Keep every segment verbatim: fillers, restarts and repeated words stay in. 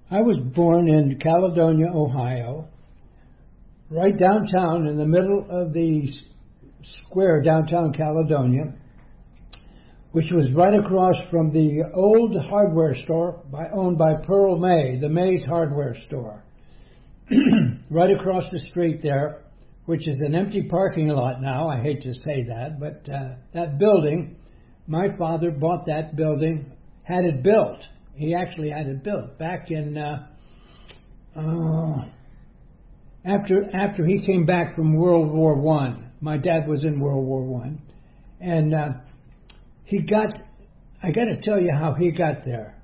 I was born in Caledonia, Ohio, right downtown in the middle of the square downtown Caledonia, which was right across from the old hardware store by, owned by Pearl May, the May's hardware store. Right across the street there, which is an empty parking lot now. I hate to say that, but uh, that building, my father bought that building, had it built. He actually had it built back in uh, uh, after after he came back from World War One. My dad was in World War One, and uh, he got. I got to tell you how he got there.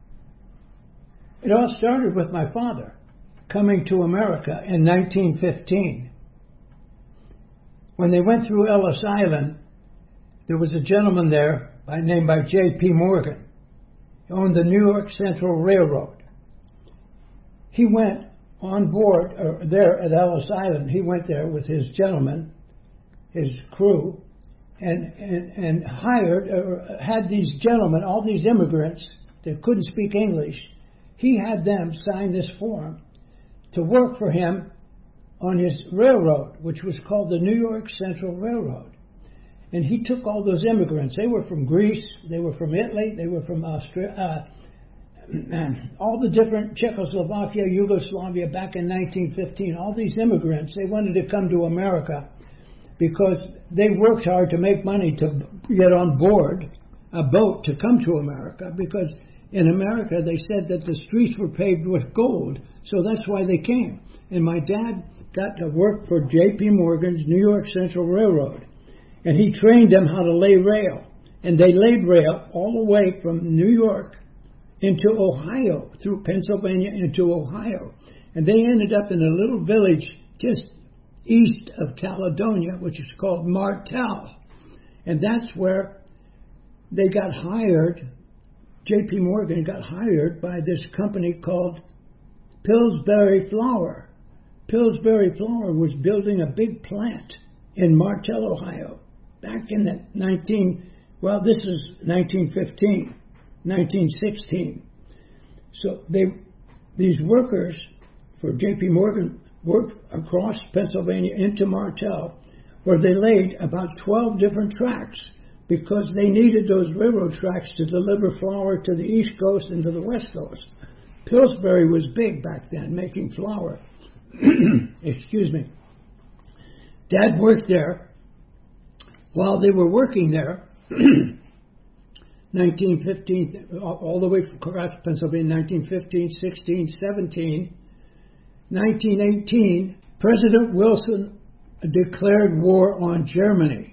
It all started with my father coming to America in nineteen fifteen. When they went through Ellis Island, there was a gentleman there by named by J P Morgan. He owned the New York Central Railroad. He went on board uh, there at Ellis Island. He went there with his gentleman, his crew, and and, and hired, uh, had these gentlemen, all these immigrants that couldn't speak English. He had them sign this form to work for him on his railroad, which was called the New York Central Railroad. And he took all those immigrants. They were from Greece, they were from Italy, they were from Austria, uh, all the different Czechoslovakia, Yugoslavia back in nineteen fifteen. All these immigrants, they wanted to come to America because they worked hard to make money to get on board a boat to come to America, because in America they said that the streets were paved with gold, so that's why they came. And my dad got to work for J P Morgan's New York Central Railroad. And he trained them how to lay rail. And they laid rail all the way from New York into Ohio, through Pennsylvania into Ohio. And they ended up in a little village just east of Caledonia, which is called Martel. And that's where they got hired. J P Morgan got hired by this company called Pillsbury Flour. Pillsbury Flour was building a big plant in Martel, Ohio, back in the nineteen, well, this is nineteen fifteen, nineteen sixteen. So they, these workers for J P Morgan worked across Pennsylvania into Martel, where they laid about twelve different tracks, because they needed those railroad tracks to deliver flour to the East Coast and to the West Coast. Pillsbury was big back then, making flour. Excuse me. Dad worked there. While they were working there, nineteen fifteen, all the way from across Pennsylvania, nineteen fifteen, sixteen, seventeen, nineteen eighteen, President Wilson declared war on Germany.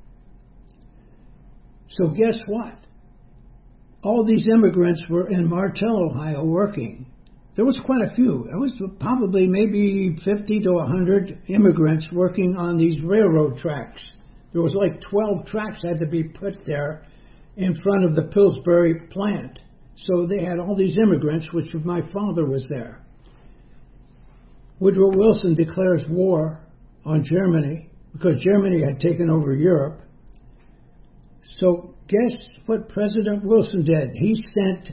So guess what? All these immigrants were in Martel, Ohio, working. There was quite a few. There was probably maybe fifty to one hundred immigrants working on these railroad tracks. There was like twelve tracks had to be put there in front of the Pillsbury plant. So they had all these immigrants, which my father was there. Woodrow Wilson declares war on Germany because Germany had taken over Europe. So guess what President Wilson did? He sent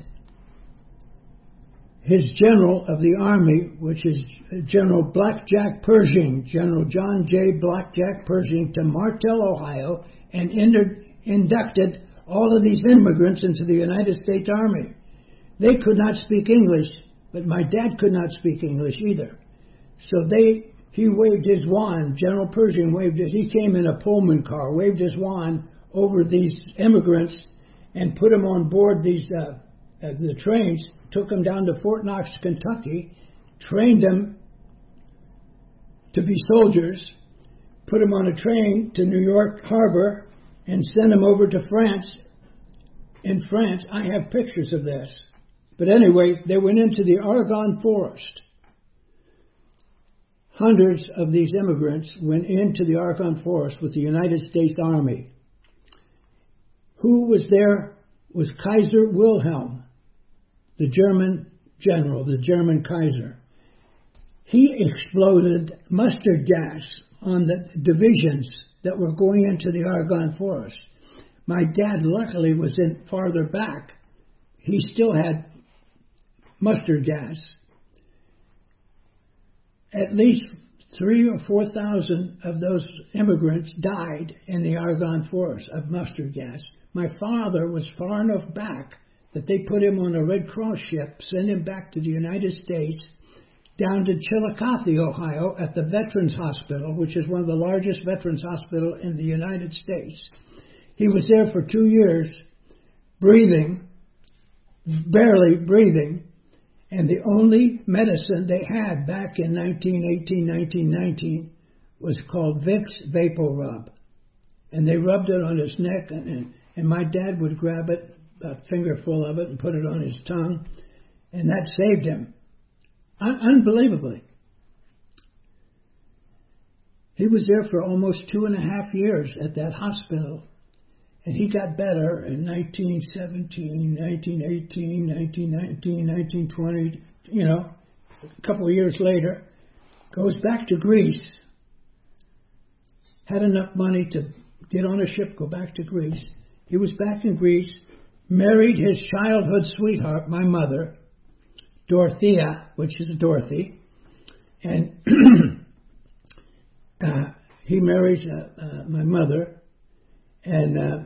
his general of the army, which is General Blackjack Pershing, General John J. Blackjack Pershing, to Martel, Ohio, and entered, inducted all of these immigrants into the United States Army. They could not speak English, but my dad could not speak English either. So they, he waved his wand, General Pershing waved his, he came in a Pullman car, waved his wand over these immigrants and put them on board these uh, uh, the trains, took them down to Fort Knox, Kentucky, trained them to be soldiers, put them on a train to New York Harbor, and sent them over to France. In France, I have pictures of this. But anyway, they went into the Argonne Forest. Hundreds of these immigrants went into the Argonne Forest with the United States Army. Who was there was Kaiser Wilhelm, the German general, the German Kaiser. He exploded mustard gas on the divisions that were going into the Argonne Forest. My dad luckily was in farther back. He still had mustard gas. At least three or four thousand of those immigrants died in the Argonne Forest of mustard gas. My father was far enough back that they put him on a Red Cross ship, sent him back to the United States, down to Chillicothe, Ohio, at the Veterans Hospital, which is one of the largest veterans hospitals in the United States. He was there for two years, breathing, barely breathing, and the only medicine they had back in nineteen eighteen, nineteen nineteen was called Vicks VapoRub. And they rubbed it on his neck, and, and, and my dad would grab it, a fingerful of it, and put it on his tongue, and that saved him. Un- unbelievably. He was there for almost two and a half years at that hospital. And he got better in nineteen seventeen, nineteen eighteen, nineteen nineteen, nineteen twenty, you know, a couple of years later, goes back to Greece, had enough money to get on a ship, go back to Greece. He was back in Greece, married his childhood sweetheart, my mother, Dorothea, which is Dorothy, and uh, he marries uh, uh, my mother, and uh,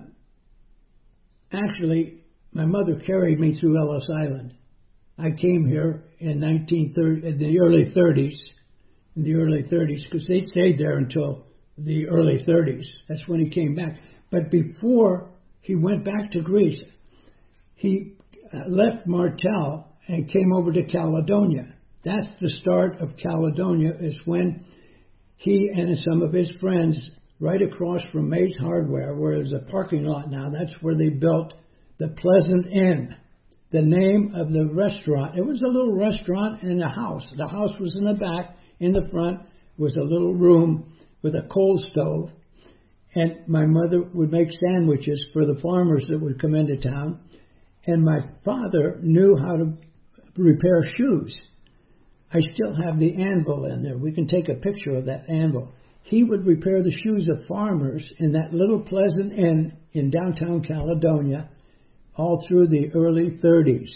actually, my mother carried me through Ellis Island. I came here in nineteen thirty, in the early thirties, in the early thirties, because they stayed there until the early thirties. That's when he came back. But before he went back to Greece, he left Martel and came over to Caledonia. That's the start of Caledonia, is when he and some of his friends, right across from May's Hardware, where there's a parking lot now, that's where they built the Pleasant Inn. The name of the restaurant, it was a little restaurant in a house. The house was in the back. In the front was a little room with a coal stove. And my mother would make sandwiches for the farmers that would come into town. And my father knew how to repair shoes. I still have the anvil in there. We can take a picture of that anvil. He would repair the shoes of farmers in that little Pleasant Inn in downtown Caledonia all through the early thirties.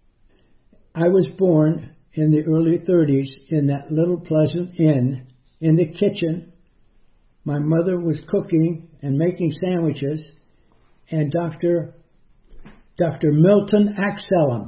I was born in the early thirties in that little Pleasant Inn in the kitchen. My mother was cooking and making sandwiches, and Doctor Doctor Milton Axellum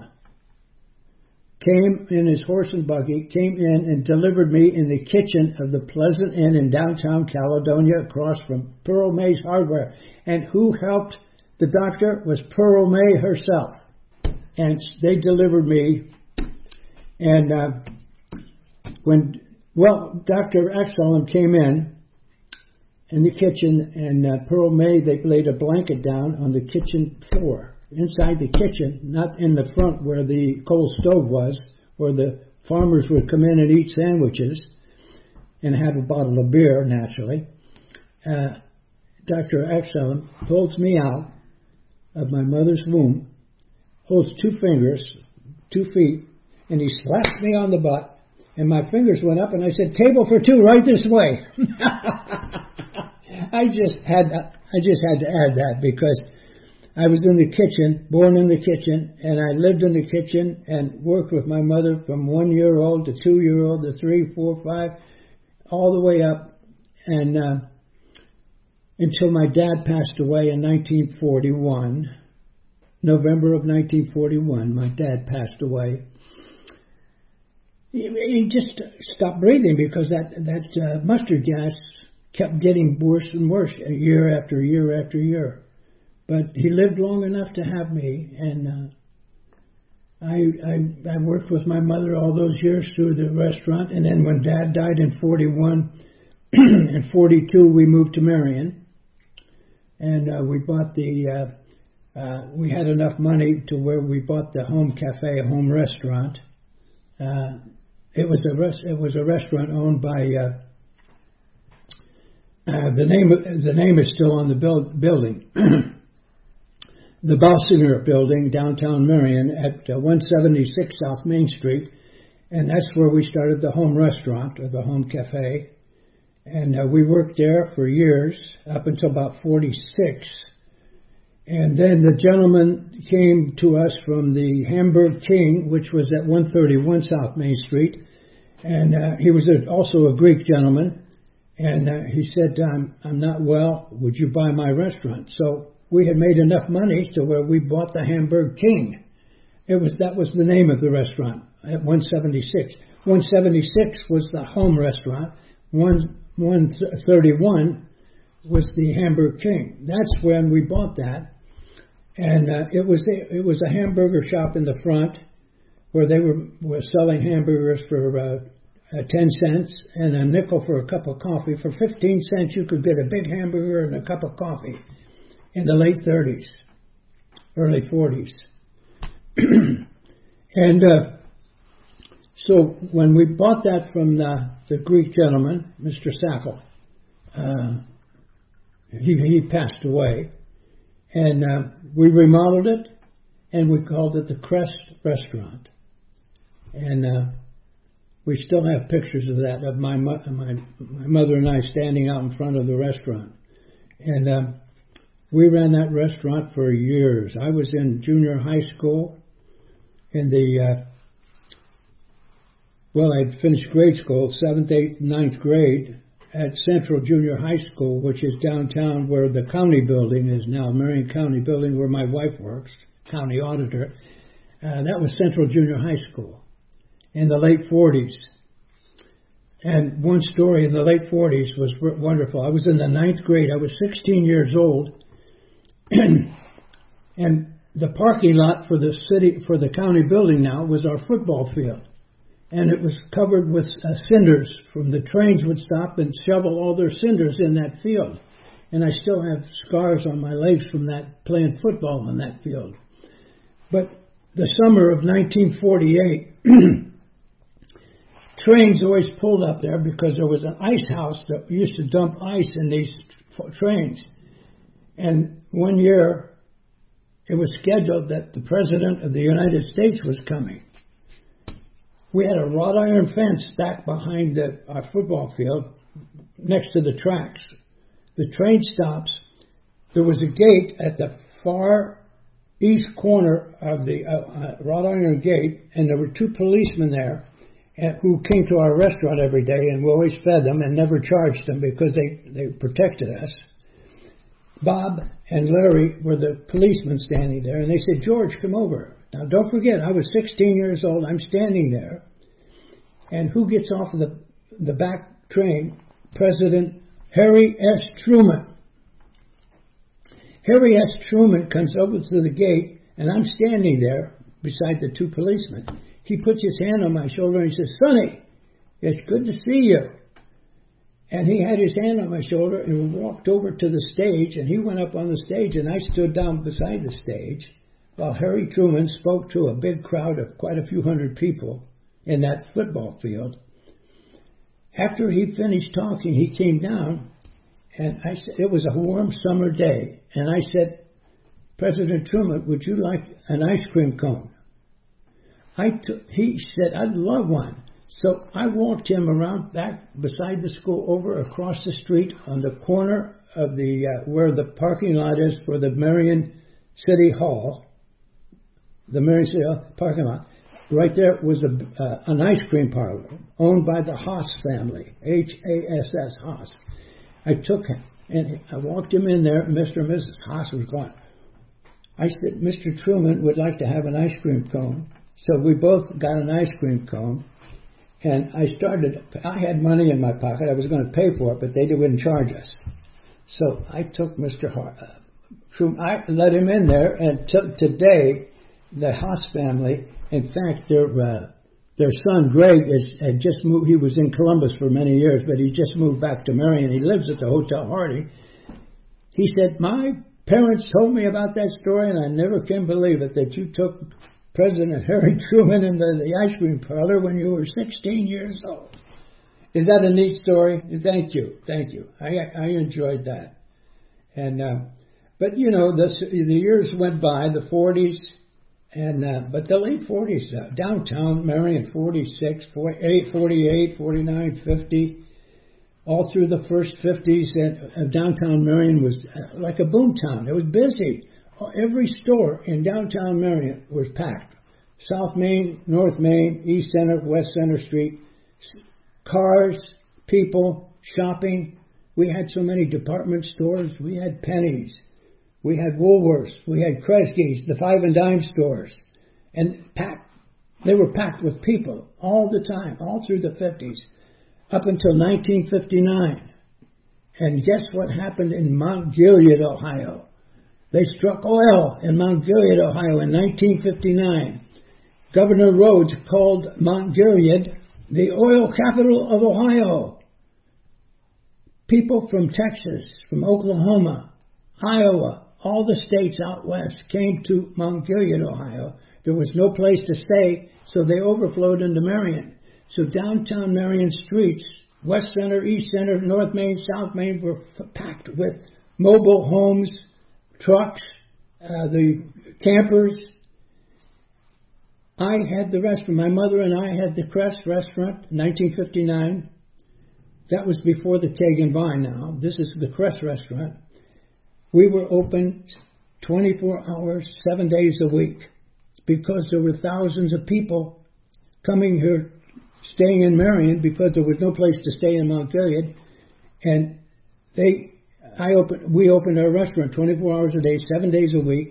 came in his horse and buggy, came in and delivered me in the kitchen of the Pleasant Inn in downtown Caledonia across from Pearl May's Hardware. And who helped the doctor was Pearl May herself. And they delivered me. And uh, when, well, Doctor Axellum came in, in the kitchen, and uh, Pearl May, they laid a blanket down on the kitchen floor. Inside the kitchen, not in the front where the coal stove was, where the farmers would come in and eat sandwiches and have a bottle of beer, naturally. Uh, Doctor Axellum pulls me out of my mother's womb, holds two fingers, two feet, and he slaps me on the butt, and my fingers went up, and I said, "Table for two, right this way." I just had, I just had to add that because I was in the kitchen, born in the kitchen, and I lived in the kitchen and worked with my mother from one year old to two year old to three, four, five, all the way up, and uh, until my dad passed away in nineteen forty-one, November of nineteen forty-one. My dad passed away. He, he just stopped breathing because that that uh, mustard gas kept getting worse and worse year after year after year. But he lived long enough to have me, and uh, I, I I worked with my mother all those years through the restaurant. And then when Dad died in forty-one, in forty-two we moved to Marion, and uh, we bought the. Uh, uh, we had enough money to where we bought the home cafe, a home restaurant. Uh, it was a res- it was a restaurant owned by. Uh, uh, the name the name is still on the build, building. The Balsinger Building, downtown Marion, at uh, one seventy-six South Main Street, and that's where we started the home restaurant, or the home cafe, and uh, we worked there for years, up until about forty-six, And then the gentleman came to us from the Hamburg King, which was at one thirty-one South Main Street. And uh, he was a, also a Greek gentleman. And uh, he said, I'm, I'm not well. Would you buy my restaurant? So we had made enough money to where we bought the Hamburg King. It was That was the name of the restaurant at one seventy-six. one seventy-six was the home restaurant. one thirty-one was the Hamburg King. That's when we bought that. And uh, it was a, it was a hamburger shop in the front where they were, were selling hamburgers for uh, uh, ten cents and a nickel for a cup of coffee. For fifteen cents, you could get a big hamburger and a cup of coffee in the late thirties, early forties. And uh, so when we bought that from the, the Greek gentleman, Mister Sackle, uh, he, he passed away. And uh, we remodeled it, and we called it the Crest Restaurant. And uh, we still have pictures of that, of my, mo- my my mother and I standing out in front of the restaurant. And uh, we ran that restaurant for years. I was in junior high school, in the, uh, well, I'd finished grade school, seventh, eighth, ninth grade, at Central Junior High School, which is downtown where the county building is now, Marion County Building, where my wife works, county auditor. Uh, that was Central Junior High School in the late forties. And one story in the late forties was wonderful. I was in the ninth grade. I was sixteen years old. And the parking lot for the city, for the county building now, was our football field. And it was covered with uh, cinders. From the trains would stop and shovel all their cinders in that field. And I still have scars on my legs from that, playing football on that field. But the summer of nineteen forty-eight, trains always pulled up there because there was an ice house that used to dump ice in these f- trains. And one year, it was scheduled that the President of the United States was coming. We had a wrought iron fence back behind the, our football field next to the tracks. The train stops. There was a gate at the far east corner of the uh, uh, wrought iron gate, and there were two policemen there uh, who came to our restaurant every day, and we always fed them and never charged them because they, they protected us. Bob and Larry were the policemen standing there, and they said, George, come over. Now, don't forget, I was sixteen years old. I'm standing there. And who gets off of the, the back train? President Harry S. Truman. Harry S. Truman comes over to the gate, and I'm standing there beside the two policemen. He puts his hand on my shoulder, and he says, Sonny, it's good to see you. And he had his hand on my shoulder, and we walked over to the stage, and he went up on the stage, and I stood down beside the stage, while Harry Truman spoke to a big crowd of quite a few hundred people in that football field. After he finished talking, he came down, and I said, it was a warm summer day, and I said, President Truman, would you like an ice cream cone? I t- he said, I'd love one. So I walked him around back beside the school, over across the street on the corner of the uh, where the parking lot is for the Marion City Hall. The Marion City Hall parking lot. Right there was a, uh, an ice cream parlor owned by the Haas family, H A S S, Haas. I took him, and I walked him in there, and Mister and Missus Haas was gone. I said, Mister Truman would like to have an ice cream cone. So we both got an ice cream cone, and I started, I had money in my pocket. I was going to pay for it, but they wouldn't charge us. So I took Mister Har- uh, Truman, I let him in there, and t- today, the Haas family, in fact, their uh, their son Greg is had just moved. He was in Columbus for many years, but he just moved back to Marion. He lives at the Hotel Hardy. He said, "My parents told me about that story, and I never can believe it that you took President Harry Truman into the ice cream parlor when you were sixteen years old." Is that a neat story? Thank you, thank you. I I enjoyed that, and uh, but you know the the years went by, the forties. And uh, but the late forties, uh, downtown Marion, forty-six, forty-eight, forty-eight, forty-nine, fifty, all through the first fifties, and uh, downtown Marion was uh, like a boom town. It was busy. every store in downtown Marion was packed. South Main, North Main, East Center, West Center Street, cars, people, shopping. We had so many department stores. We had Penny's. We had Woolworths. We had Kresge's, the five and dime stores. And packed. They were packed with people all the time, all through the fifties, up until nineteen fifty-nine. And guess what happened in Mount Gilead, Ohio? They struck oil in Mount Gilead, Ohio in nineteen fifty-nine. Governor Rhodes called Mount Gilead the oil capital of Ohio. People from Texas, from Oklahoma, Iowa, all the states out west came to Mount Gilead, Ohio. There was no place to stay, so they overflowed into Marion. So downtown Marion streets, West Center, East Center, North Main, South Main were packed with mobile homes, trucks, uh, the campers. I had the restaurant. My mother and I had the Crest restaurant in nineteen fifty-nine. That was before the Keg and Vine now. This is the Crest restaurant. We were open twenty-four hours, seven days a week, because there were thousands of people coming here, staying in Marion, because there was no place to stay in Mount Gilead. And they, I opened, we opened our restaurant twenty-four hours a day, seven days a week.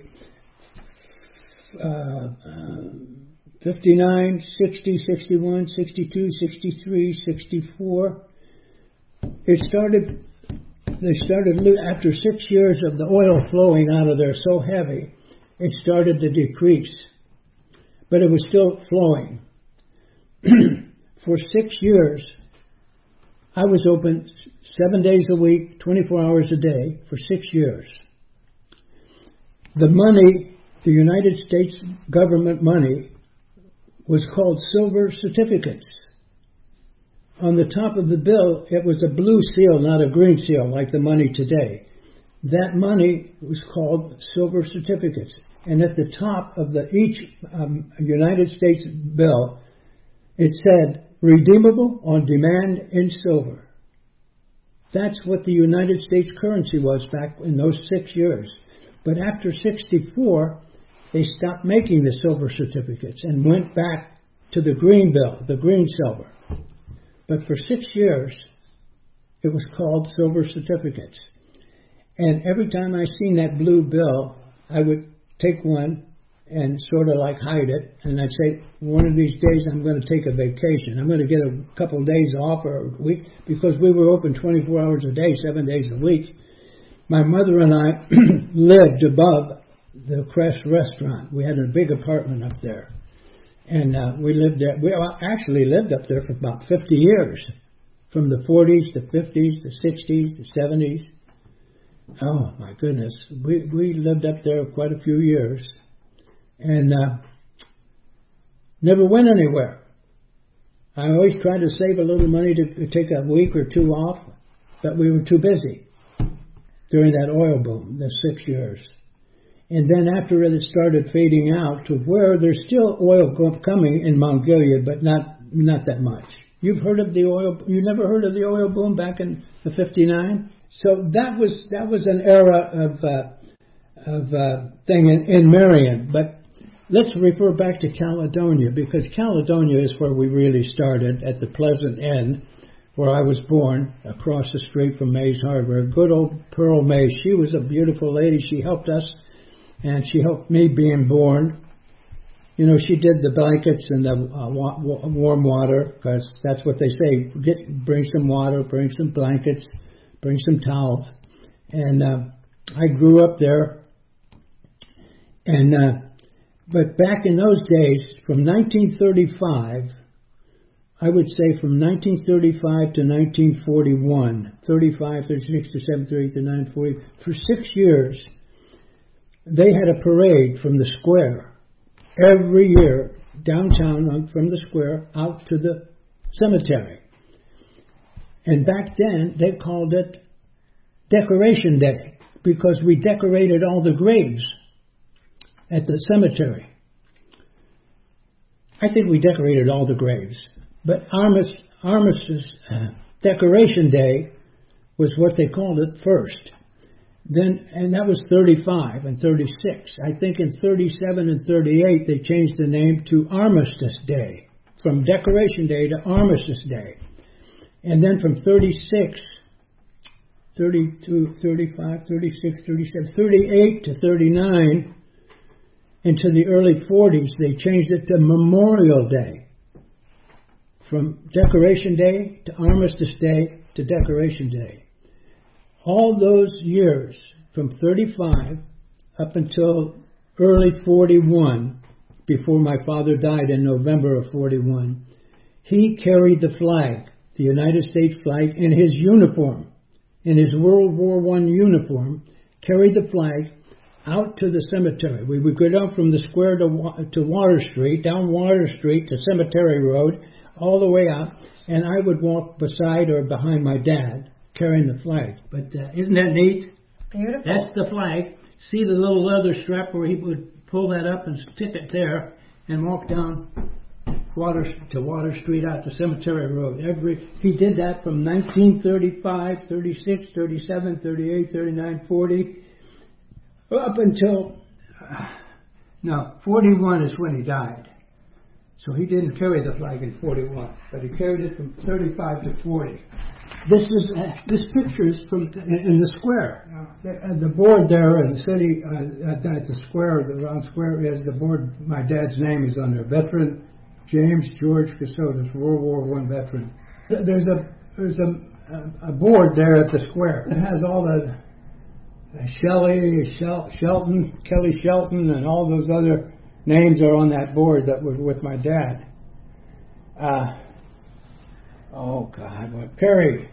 Uh, uh, fifty-nine, sixty, sixty-one, sixty-two, sixty-three, sixty-four. It started, they started, after six years of the oil flowing out of there so heavy, it started to decrease. But it was still flowing. For six years, I was open seven days a week, twenty-four hours a day, for six years. The money, the United States government money, was called silver certificates. On the top of the bill, it was a blue seal, not a green seal, like the money today. That money was called silver certificates. And at the top of the each um, United States bill, it said, redeemable on demand in silver. That's what the United States currency was back in those six years. But after sixty-four, they stopped making the silver certificates and went back to the green bill, the green silver. But for six years, it was called silver certificates. And every time I seen that blue bill, I would take one and sort of like hide it. And I'd say, one of these days I'm going to take a vacation. I'm going to get a couple of days off or a week, because we were open twenty-four hours a day, seven days a week. My mother and I lived above the Crest restaurant. We had a big apartment up there. And uh, we lived there. We actually lived up there for about fifty years, from the forties, the fifties, the sixties, the seventies. Oh my goodness, we we lived up there quite a few years, and uh, never went anywhere. I always tried to save a little money to, to take a week or two off, but we were too busy during that oil boom, the six years. And then after it started fading out to where there's still oil coming in Mount Gilead, but not not that much. You've heard of the oil? You never heard of the oil boom back in the fifty-nine? So that was that was an era of uh, of uh, thing in, in Marion. But let's refer back to Caledonia, because Caledonia is where we really started, at the Pleasant Inn, where I was born, across the street from May's Hardware. Good old Pearl May. She was a beautiful lady. She helped us. And she helped me being born. You know, she did the blankets and the uh, wa- wa- warm water, because that's what they say. Get, bring some water, bring some blankets, bring some towels. And uh, I grew up there. And uh, but back in those days, from nineteen thirty-five, I would say from nineteen thirty-five to nineteen forty-one, thirty-five, thirty-six, thirty-seven, thirty-eight, thirty-nine, forty, for six years, they had a parade from the square every year downtown, from the square out to the cemetery. And back then they called it Decoration Day, because we decorated all the graves at the cemetery. I think we decorated all the graves, but Armistice, Armistice uh, Decoration Day was what they called it first. Then, and that was thirty-five and thirty-six. I think in thirty-seven and thirty-eight they changed the name to Armistice Day, from Decoration Day to Armistice Day. And then from thirty-six, thirty-two, thirty-five, thirty-six, thirty-seven, thirty-eight to thirty-nine, into the early forties, they changed it to Memorial Day. From Decoration Day to Armistice Day to Decoration Day. All those years, from thirty-five up until early forty-one, before my father died in November of forty-one, he carried the flag, the United States flag, in his uniform, in his World War One uniform, carried the flag out to the cemetery. We would go down from the square to, to Water Street, down Water Street to Cemetery Road, all the way out, and I would walk beside or behind my dad, carrying the flag. But uh, isn't that neat? Beautiful. That's the flag. See the little leather strap where he would pull that up and stick it there and walk down Water to Water Street out to Cemetery Road. Every he did that from nineteen thirty-five, thirty-six, thirty-seven, thirty-eight, thirty-nine, forty, up until uh, no, forty-one is when he died. So he didn't carry the flag in forty-one, but he carried it from thirty-five to forty. This is uh, this picture is from in the square. The, uh, the board there in the city uh, at, at the square, the round square, is the board. My dad's name is on there. Veteran James George Casotis, World War One veteran. There's a there's a, a board there at the square. It has all the uh, Shelley, Shel, Shelton, Kelly Shelton, and all those other names are on that board that were with my dad. Uh, oh God, what Perry.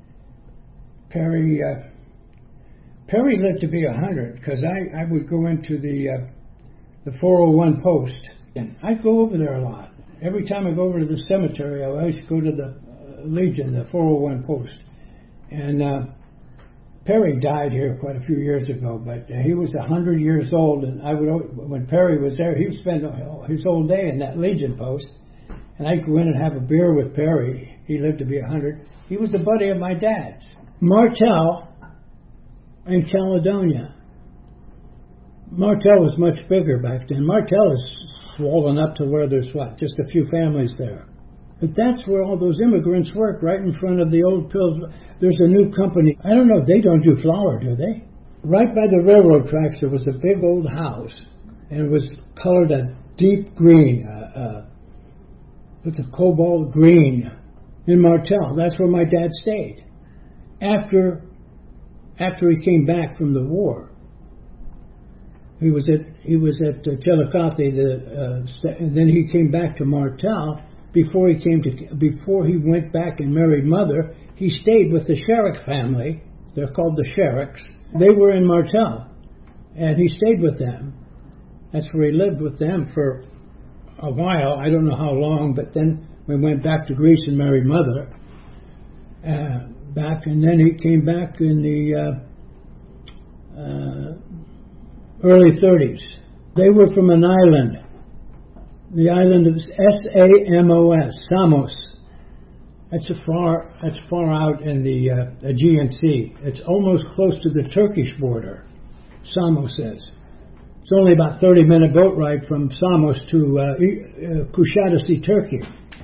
Perry, uh, Perry lived to be a hundred because I, I would go into the uh, the four oh one post, and I go over there a lot. Every time I go over to the cemetery, I always go to the uh, Legion, the four oh one post. And uh, Perry died here quite a few years ago, but uh, he was a hundred years old, and I would when Perry was there, he would spend his whole day in that Legion post, and I'd go in and have a beer with Perry. He lived to be a hundred. He was a buddy of my dad's. Martel in Caledonia. Martel was much bigger back then. Martel is swollen up to where there's what, just a few families there. But that's where all those immigrants work, right in front of the old Pills. There's a new company. I don't know, they don't do flour, do they? Right by the railroad tracks, there was a big old house, and it was colored a deep green, uh, uh, with a cobalt green in Martel. That's where my dad stayed. After, after he came back from the war, he was at he was at uh, Chillicothe, the, uh, and then he came back to Martel. Before he came to before he went back and married Mother, he stayed with the Sherrick family. They're called the Sherricks. They were in Martel, and he stayed with them. That's where he lived with them for a while. I don't know how long, but then we went back to Greece and married Mother. Uh, back, and then he came back in the uh, uh, early thirties. They were from an island, the island of S A M O S, Samos. That's a far, that's far out in the uh, Aegean Sea. It's almost close to the Turkish border, Samos is. It's only about thirty minute boat ride from Samos to uh, uh, Kuşadası, Turkey.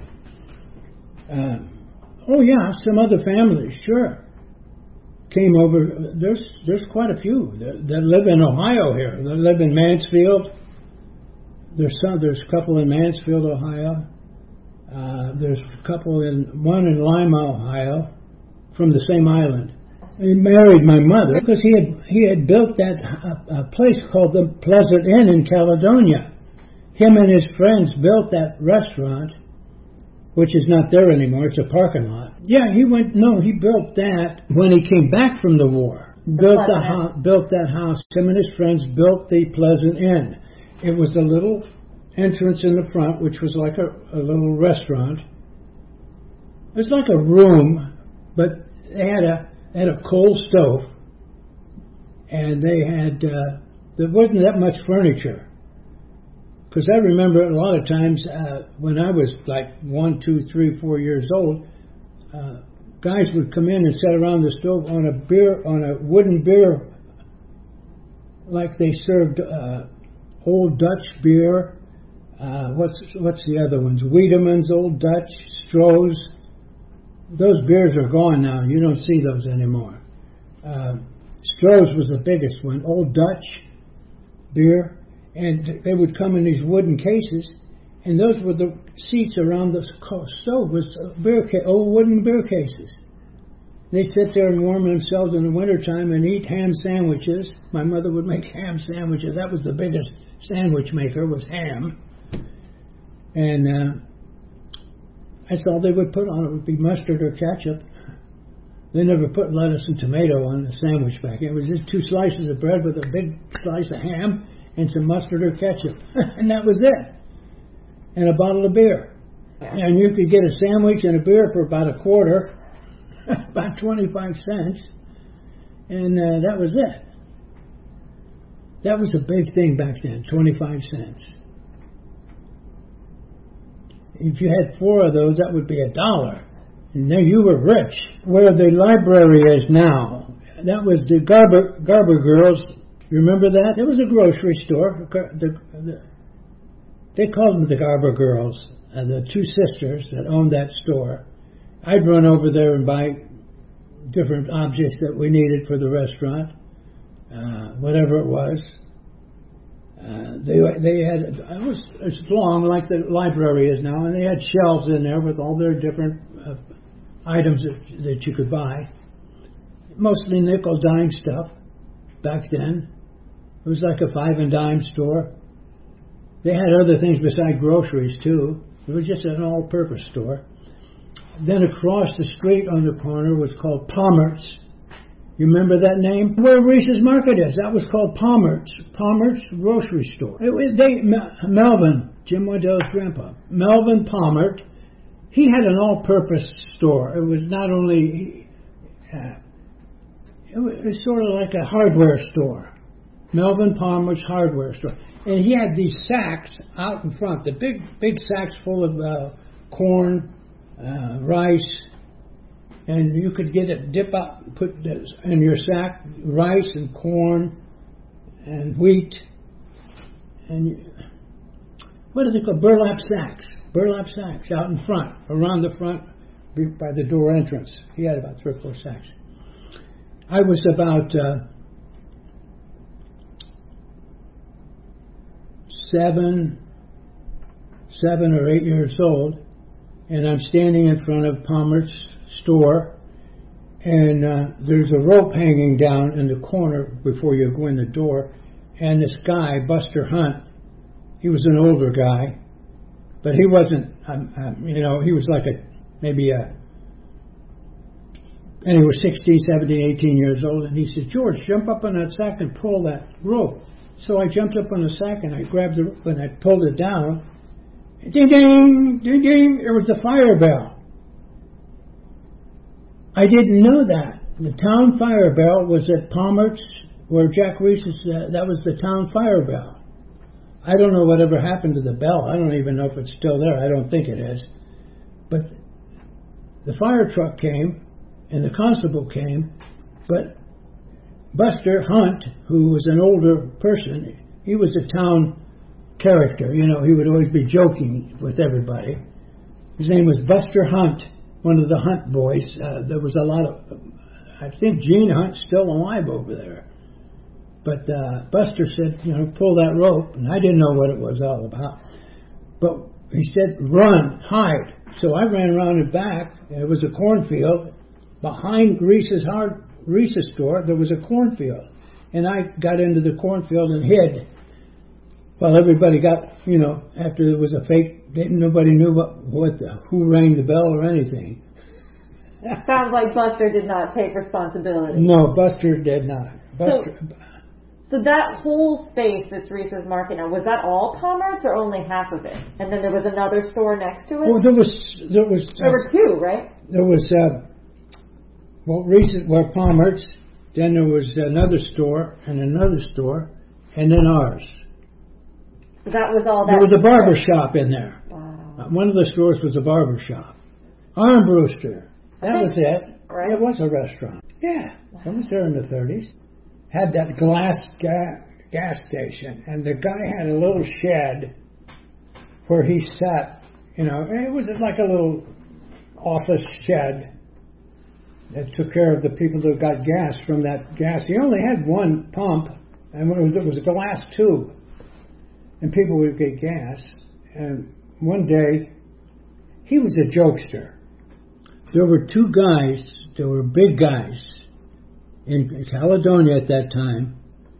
Uh, Oh yeah, some other families, sure, came over. There's there's quite a few that, that live in Ohio here. They live in Mansfield. There's some. There's a couple in Mansfield, Ohio. Uh, there's a couple in one in Lima, Ohio, from the same island. He married my mother because he had he had built that uh, a place called the Pleasant Inn in Caledonia. Him and his friends built that restaurant, which is not there anymore. It's a parking lot. Yeah, he went, no, he built that when he came back from the war. Built the ho- built that house. Him and his friends built the Pleasant Inn. It was a little entrance in the front, which was like a, a little restaurant. It was like a room, but they had a they had a coal stove, and they had, uh, there wasn't that much furniture. Because I remember a lot of times uh, when I was like one, two, three, four years old, uh, guys would come in and sit around the stove on a beer, on a wooden beer like they served uh, Old Dutch beer. Uh, what's what's the other ones? Wiedemann's, Old Dutch, Stroh's. Those beers are gone now. You don't see those anymore. Uh, Stroh's was the biggest one. Old Dutch beer, and they would come in these wooden cases, and those were the seats around the stove. Was beer ca- old wooden beer cases. They sit there and warm themselves in the wintertime and eat ham sandwiches. My mother would make ham sandwiches. That was the biggest sandwich maker, was ham. And uh, that's all they would put on it, would be mustard or ketchup. They never put lettuce and tomato on the sandwich back. It was just two slices of bread with a big slice of ham and some mustard or ketchup. And that was it. And a bottle of beer. And you could get a sandwich and a beer for about a quarter. About twenty-five cents, and uh, that was it. That was a big thing back then, twenty-five cents. If you had four of those, that would be a dollar, and then you were rich. Where the library is now, that was the Garber, Garber Girls. You remember that? It was a grocery store. The, the, they called them the Garber Girls, uh, the two sisters that owned that store. I'd run over there and buy different objects that we needed for the restaurant, uh, whatever it was. Uh, they they had it was it's long like the library is now, and they had shelves in there with all their different uh, items that, that you could buy. Mostly nickel dime stuff back then. It was like a five and dime store. They had other things besides groceries too. It was just an all-purpose store. Then across the street on the corner was called Palmert's. You remember that name? Where Reese's Market is, that was called Palmert's. Palmert's grocery store. It, it, they, Melvin, Jim Waddell's grandpa, Melvin Palmert, he had an all-purpose store. It was not only, uh, it was, it was sort of like a hardware store. Melvin Palmer's hardware store. And he had these sacks out in front, the big, big sacks full of uh, corn, Uh, rice, and you could get it, dip out, put in your sack rice and corn and wheat and you, what do they call burlap sacks? Burlap sacks out in front, around the front, by the door entrance. He had about three or four sacks. I was about uh, seven, seven or eight years old. And I'm standing in front of Palmer's store, and uh, there's a rope hanging down in the corner before you go in the door, and this guy, Buster Hunt, he was an older guy, but he wasn't, um, um, you know, he was like a, maybe a, and he was sixteen, seventeen, eighteen years old, and he said, George, jump up on that sack and pull that rope. So I jumped up on the sack, and I grabbed the rope, and I pulled it down. Ding, ding, ding, ding, it was the fire bell. I didn't know that. The town fire bell was at Palmert's, where Jack Reese's, uh, that was the town fire bell. I don't know whatever happened to the bell. I don't even know if it's still there. I don't think it is. But the fire truck came, and the constable came, but Buster Hunt, who was an older person, he was a town character, you know, he would always be joking with everybody. His name was Buster Hunt, one of the Hunt boys. Uh, there was a lot of, I think Gene Hunt's still alive over there. But uh, Buster said, you know, pull that rope, and I didn't know what it was all about. But he said, run, hide. So I ran around and back, and it was a cornfield. Behind Reese's, hard, Reese's store, there was a cornfield. And I got into the cornfield and hid. Well, everybody got, you know, after there was a fake, didn't nobody knew what, what the, who rang the bell or anything. Sounds like Buster did not take responsibility. No, Buster did not. Buster. So, so that whole space that's Reese's Market now, was that all Palmer's or only half of it? And then there was another store next to it? Well, there was, there was. Uh, there were two, right? There was, uh, well, Reese's, well, Palmer's. Then there was another store and another store, and then ours. That was all that. There was a barber shop in there. Wow. One of the stores was a barber shop. Armbruster. That was it. Right. It was a restaurant. Yeah. Wow. I was there in the thirties. Had that glass ga- gas station, and the guy had a little shed where he sat. You know, it was like a little office shed that took care of the people that got gas from that gas. He only had one pump, and it was, it was a glass tube, and people would get gas. And one day, he was a jokester. There were two guys, there were big guys in Caledonia at that time,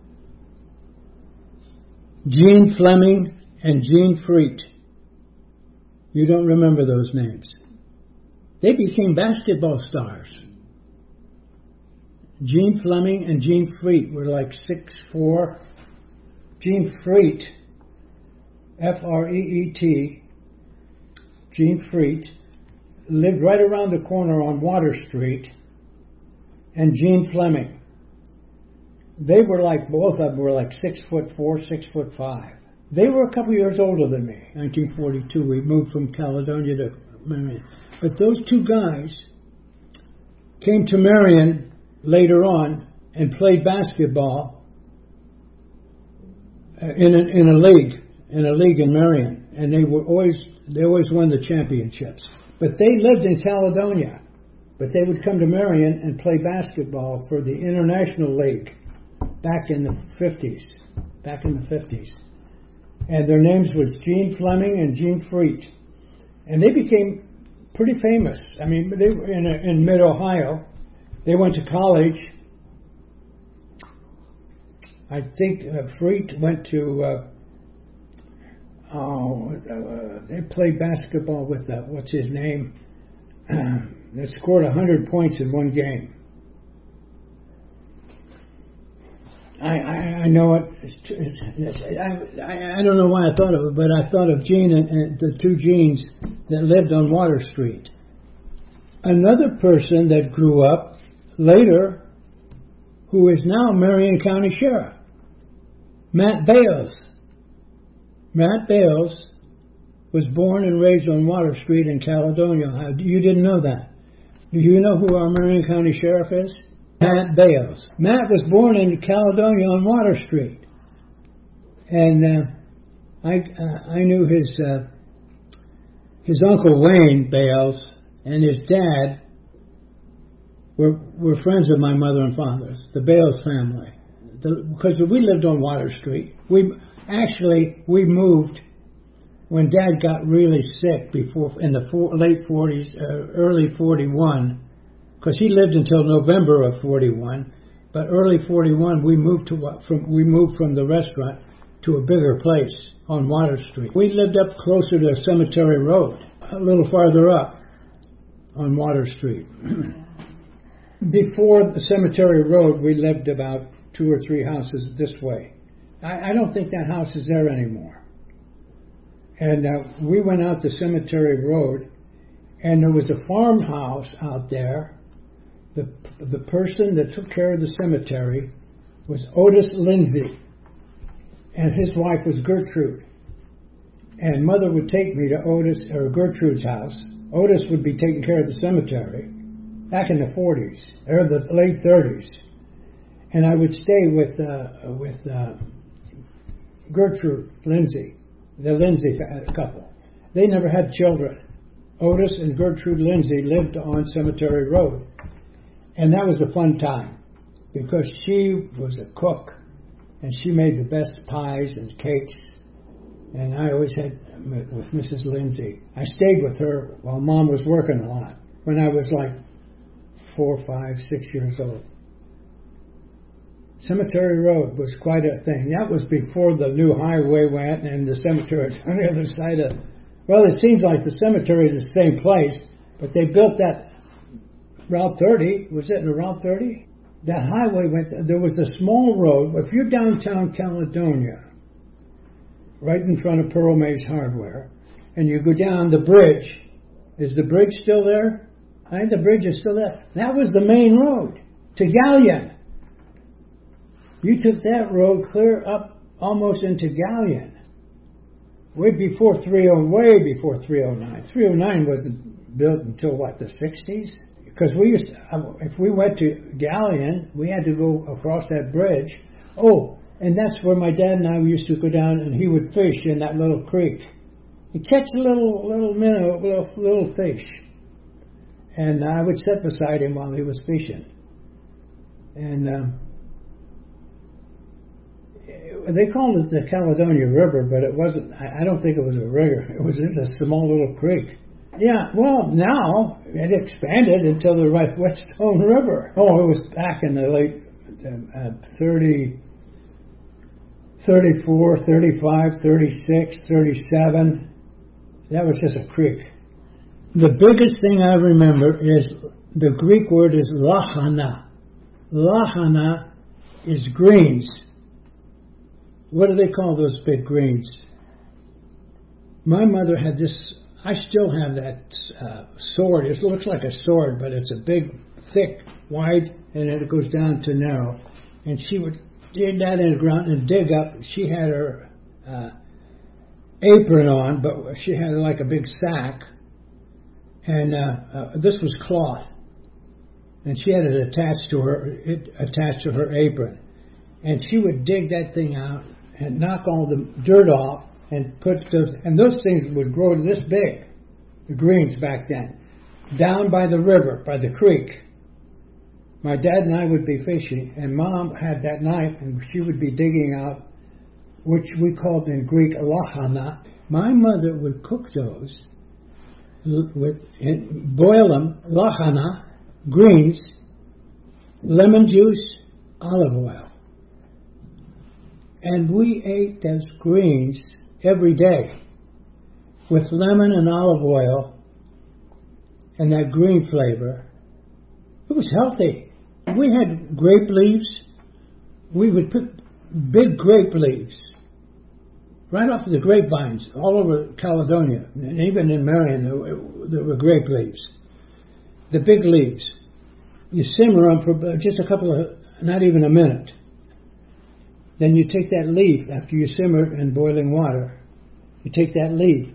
Gene Fleming and Gene Freet. You don't remember those names. They became basketball stars. Gene Fleming and Gene Freet were like six foot four. Gene Freet, F R E E T, Gene Freet, lived right around the corner on Water Street, and Gene Fleming. They were like, both of them were like six foot four, six foot five. They were a couple years older than me. nineteen forty-two, we moved from Caledonia to Marion. But those two guys came to Marion later on and played basketball in a, in a league, in a league in Marion, and they were always they always won the championships. But they lived in Caledonia, but they would come to Marion and play basketball for the International League back in the fifties, back in the fifties. And their names was Gene Fleming and Gene Freet, and they became pretty famous. I mean, they were in, in mid-Ohio. They went to college. I think uh, Freet went to, uh, oh, uh, they played basketball with, uh, what's his name? They scored one hundred points in one game. I, I, I know it. It's, it's, I, I, I don't know why I thought of it, but I thought of Gene and, and the two Genes that lived on Water Street. Another person that grew up later, who is now Marion County Sheriff, Matt Bales. Matt Bales was born and raised on Water Street in Caledonia. You didn't know that. Do you know who our Marion County Sheriff is? Matt Bales. Matt was born in Caledonia on Water Street. And uh, I uh, I knew his uh, his uncle Wayne Bales and his dad were were friends of my mother and father's, the Bales family. The, because we lived on Water Street. We actually we moved when Dad got really sick before in the four, late forties, uh, early forty-one. Because he lived until November of forty-one, but early forty-one we moved to from we moved from the restaurant to a bigger place on Water Street. We lived up closer to Cemetery Road, a little farther up on Water Street. Before the Cemetery Road, we lived about two or three houses this way. I, I don't think that house is there anymore. And uh, we went out to Cemetery Road, and there was a farmhouse out there. The, the person that took care of the cemetery was Otis Lindsay, and his wife was Gertrude. And Mother would take me to Otis or Gertrude's house. Otis would be taking care of the cemetery back in the forties or the late thirties, and I would stay with uh, with uh, Gertrude Lindsay, the Lindsay couple. They never had children. Otis and Gertrude Lindsay lived on Cemetery Road. And that was a fun time because she was a cook and she made the best pies and cakes. And I always had with Missus Lindsay. I stayed with her while Mom was working a lot when I was like four, five, six years old. Cemetery Road was quite a thing. That was before the new highway went and the cemetery was on the other side of. Well, it seems like the cemetery is the same place, but they built that. Route thirty, was it in Route thirty? That highway went, there was a small road. If you're downtown Caledonia, right in front of Pearl Mays Hardware, and you go down the bridge, is the bridge still there? I think the bridge is still there. That was the main road to Gallion. You took that road clear up almost into Gallion. Way before three oh, way before three oh nine. three oh nine wasn't built until what, the sixties? Because we used to, if we went to Gallion, we had to go across that bridge. Oh, And that's where my dad and I used to go down, and he would fish in that little creek. He'd catch a little, little minnow, little, little fish. And I would sit beside him while he was fishing. And um, they called it the Caledonia River, but it wasn't. I don't think it was a river. It was just a small little creek. Yeah, well, now it expanded until the right Whetstone River. Oh, it was back in the late uh, thirty, thirty-four, thirty-five, thirty-six, thirty-seven. That was just a creek. The biggest thing I remember is the Greek word is lachana. Lachana is greens. What do they call those big greens? My mother had this. I still have that uh, sword. It looks like a sword, but it's a big, thick, wide, and then it goes down to narrow. And she would dig that in the ground and dig up. She had her uh, apron on, but she had like a big sack. And uh, uh, this was cloth. And she had it attached to her, it attached to her apron. And she would dig that thing out and knock all the dirt off. And put those, and those things would grow this big, the greens back then, down by the river, by the creek. My dad and I would be fishing, and Mom had that knife, and she would be digging out, which we called in Greek lachana. My mother would cook those, with boil them, lachana, greens, lemon juice, olive oil, and we ate those greens every day with lemon and olive oil and that green flavor. It was healthy. We had grape leaves. We would put big grape leaves right off of the grapevines all over Caledonia, and even in Marion there were, there were grape leaves. The big leaves. You simmer them for just a couple of, not even a minute. Then you take that leaf, after you simmer in boiling water, you take that leaf,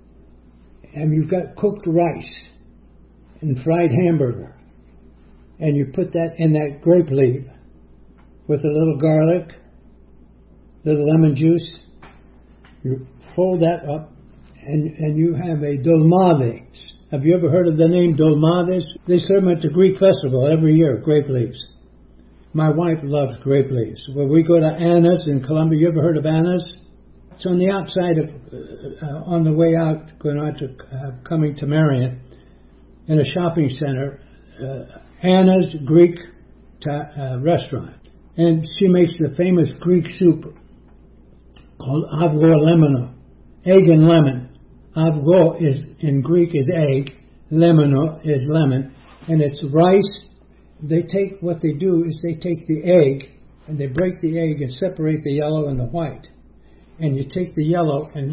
and you've got cooked rice and fried hamburger, and you put that in that grape leaf with a little garlic, little lemon juice. You fold that up, and, and you have a dolmades. Have you ever heard of the name dolmades? They serve them at the Greek festival every year, grape leaves. My wife loves grape leaves. When we go to Anna's in Columbia, you ever heard of Anna's? It's on the outside of, uh, on the way out, going out to, uh, coming to Marion, in a shopping center, uh, Anna's Greek ta- uh, restaurant. And she makes the famous Greek soup called avgo lemeno, egg and lemon. Avgo is, in Greek is egg, lemeno is lemon, and it's rice. They take, what they do is they take the egg and they break the egg and separate the yellow and the white. And you take the yellow and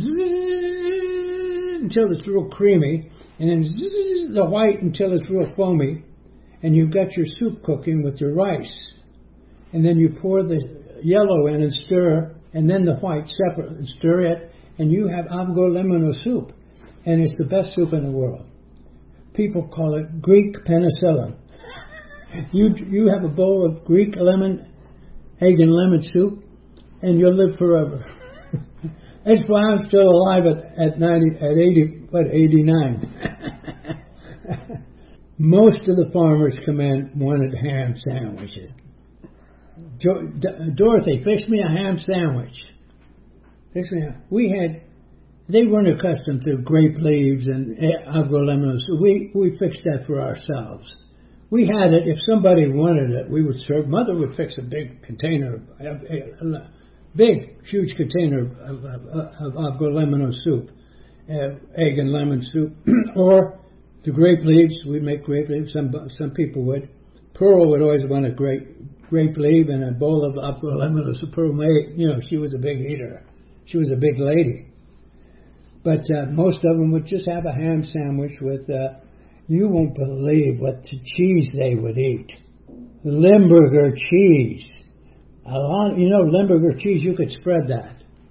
zzz, until it's real creamy, and then zzz, the white until it's real foamy, and you've got your soup cooking with your rice. And then you pour the yellow in and stir, and then the white separate and stir it, and you have avgo lemeno soup. And it's the best soup in the world. People call it Greek penicillin. You you have a bowl of Greek lemon, egg and lemon soup, and you'll live forever. That's why I'm still alive at, at ninety, at eighty, what, eighty-nine. Most of the farmers come in wanted ham sandwiches. Jo- D- Dorothy, fix me a ham sandwich. Fix me a. We had. They weren't accustomed to grape leaves and avgo lemon, so we we fixed that for ourselves. We had it. If somebody wanted it, we would serve. Mother would fix a big container, a, a, a big, huge container of, of, of avgo lemon soup, uh, egg and lemon soup, or the grape leaves. We'd make grape leaves. Some some people would. Pearl would always want a grape grape leaf and a bowl of avgo lemon soup. Pearl made, you know, she was a big eater. She was a big lady. But uh, most of them would just have a ham sandwich with. Uh, You won't believe what the cheese they would eat. Limburger cheese. A lot, you know, Limburger cheese, you could spread that.